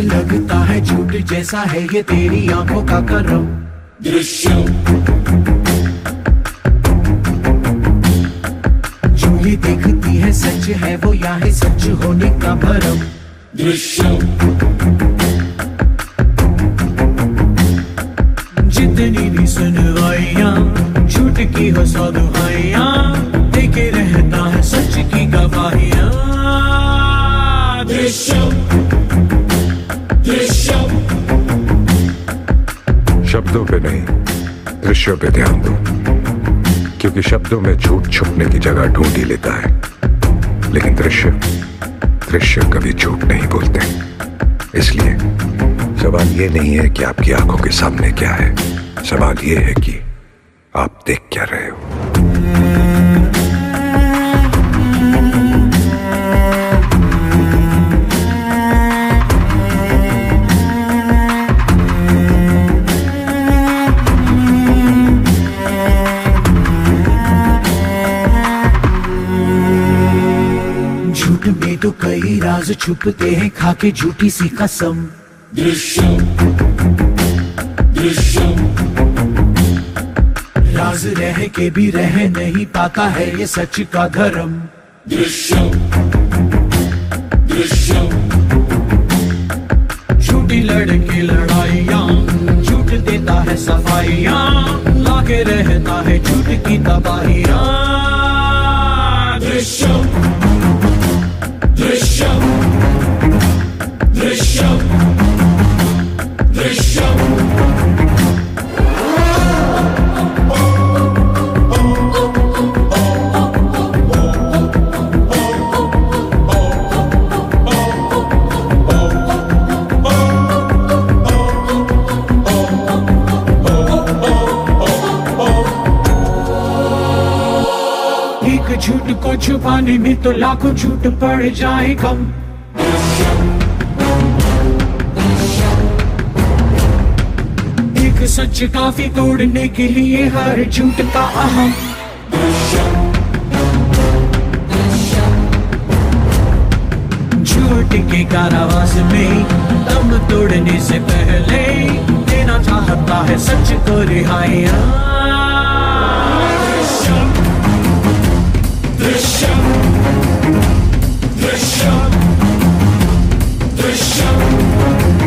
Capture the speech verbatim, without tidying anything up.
लगता है झूठ जैसा है ये तेरी आंखों का करम। दृश्यम जो ये देखती है सच है वो या है सच होने का भरम। दृश्यम जितनी भी सुनवाइयां झूठ की हो सौ दुहाइयां, देखे रहता है सच की गवाहियां। दृश्यम दृश्यम शब्दों पे नहीं, दृश्यों पे ध्यान दो, क्योंकि शब्दों में झूठ छुपने की जगह ढूंढ ही लेता है, लेकिन दृश्य दृश्य कभी झूठ नहीं बोलते। इसलिए सवाल ये नहीं है कि आपकी आंखों के सामने क्या है, सवाल ये है कि आप देख क्या रहे हो। झूठ में तो कई राज छुपते हैं, खाके झूठी सी कसम। दृश्यम दृश्यम राज रह के भी रह नहीं पाता है ये सच का धर्म। दृश्यम दृश्यम झूठी लड़के लड़ाइयां, झूठ देता है सफाइयां, लाके रहता है झूठ की तबाहियां। दृश्यम दृश्यम दृश्यम दृश्यम एक झूठ को छुपाने में तो लाखों झूठ पड़ जाए कम। एक सच काफी तोड़ने के लिए हर झूठ का अहम। झूठ के कारावास में दम तोड़ने से पहले देना चाहता है सच को रिहाइयां। दृश्यम दृश्यम दृश्यम